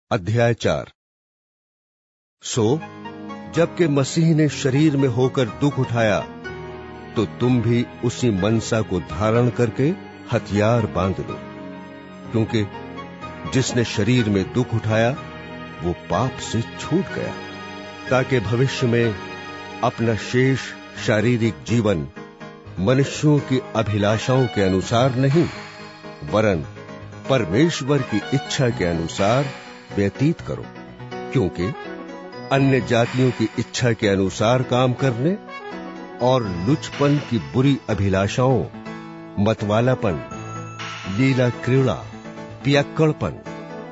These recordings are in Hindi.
अध्याय 4। सो जबकि मसीह ने शरीर में होकर दुख उठाया, तो तुम भी उसी मनसा को धारण करके हथियार बांध लो, क्योंकि जिसने शरीर में दुख उठाया वो पाप से छूट गया, ताकि भविष्य में अपना शेष शारीरिक जीवन मनुष्यों की अभिलाषाओं के अनुसार नहीं, वरन परमेश्वर की इच्छा के अनुसार व्यतीत करो। क्योंकि अन्य जातियों की इच्छा के अनुसार काम करने और लुचपन की बुरी अभिलाषाओं, मतवालापन, लीला क्रीड़ा, पियक्कड़पन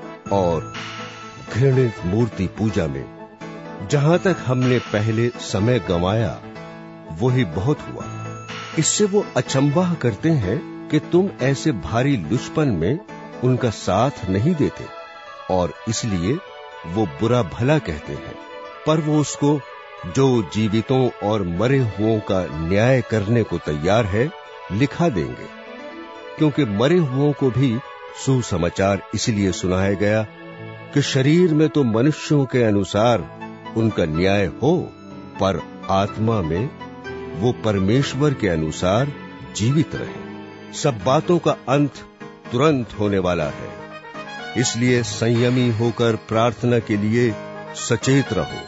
और घृणित मूर्ति पूजा में जहां तक हमने पहले समय गंवाया वही बहुत हुआ। इससे वो अचंभा करते हैं कि तुम ऐसे भारी लुचपन में उनका साथ नहीं देते, और इसलिए वो बुरा भला कहते हैं। पर वो उसको जो जीवितों और मरे हुओं का न्याय करने को तैयार है लिखा देंगे, क्योंकि मरे हुओं को भी सुसमाचार इसलिए सुनाया गया कि शरीर में तो मनुष्यों के अनुसार उनका न्याय हो, पर आत्मा में वो परमेश्वर के अनुसार जीवित रहे। सब बातों का अंत तुरंत होने वाला है, इसलिए संयमी होकर प्रार्थना के लिए सचेत रहो।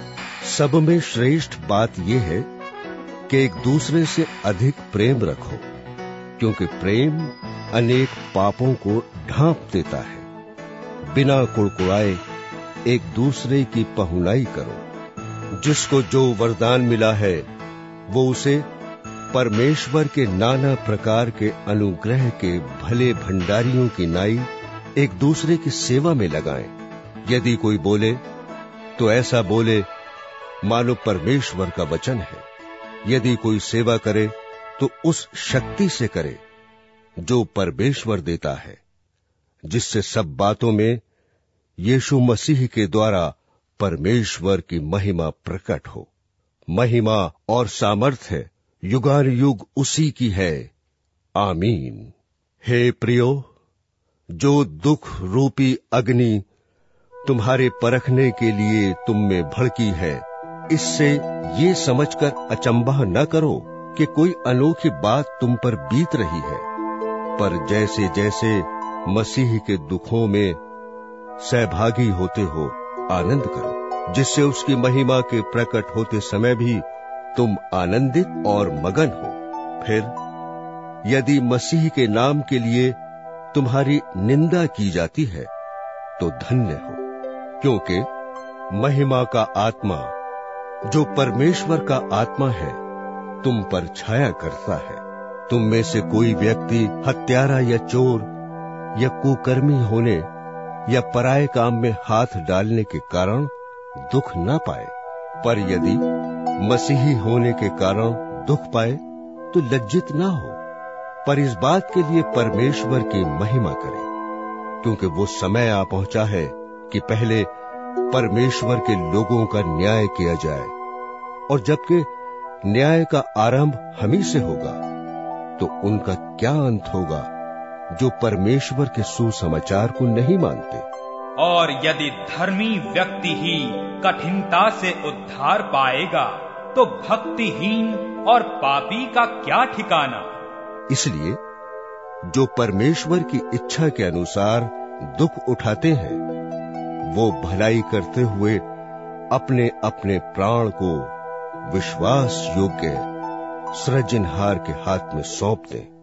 सब में श्रेष्ठ बात यह है कि एक दूसरे से अधिक प्रेम रखो, क्योंकि प्रेम अनेक पापों को ढांप देता है। बिना कुड़कुड़ाए एक दूसरे की पहुनाई करो। जिसको जो वरदान मिला है वो उसे परमेश्वर के नाना प्रकार के अनुग्रह के भले भंडारियों की नाई एक दूसरे की सेवा में लगाएं। यदि कोई बोले तो ऐसा बोले मानो परमेश्वर का वचन है। यदि कोई सेवा करे तो उस शक्ति से करे जो परमेश्वर देता है, जिससे सब बातों में यीशु मसीह के द्वारा परमेश्वर की महिमा प्रकट हो। महिमा और सामर्थ्य युगानुयुग उसी की है। आमीन। हे प्रियो, जो दुख रूपी अग्नि तुम्हारे परखने के लिए तुम में भड़की है, इससे ये समझकर अचंभा न करो कि कोई अनोखी बात तुम पर बीत रही है, पर जैसे जैसे मसीह के दुखों में सहभागी होते हो आनंद करो, जिससे उसकी महिमा के प्रकट होते समय भी तुम आनंदित और मगन हो। फिर यदि मसीह के नाम के लिए तुम्हारी निंदा की जाती है तो धन्य हो, क्योंकि महिमा का आत्मा जो परमेश्वर का आत्मा है तुम पर छाया करता है। तुम में से कोई व्यक्ति हत्यारा या चोर या कुकर्मी होने या पराये काम में हाथ डालने के कारण दुख न पाए, पर यदि मसीही होने के कारण दुख पाए तो लज्जित ना हो, पर इस बात के लिए परमेश्वर की महिमा करे, क्योंकि वो समय आ पहुंचा है कि पहले परमेश्वर के लोगों का न्याय किया जाए, और जबकि न्याय का आरंभ हम ही से होगा तो उनका क्या अंत होगा जो परमेश्वर के सुसमाचार को नहीं मानते। और यदि धर्मी व्यक्ति ही कठिनता से उद्धार पाएगा तो भक्तिहीन और पापी का क्या ठिकाना। इसलिए जो परमेश्वर की इच्छा के अनुसार दुख उठाते हैं वो भलाई करते हुए अपने अपने प्राण को विश्वास योग्य सृजनहार के हाथ में सौंप दें।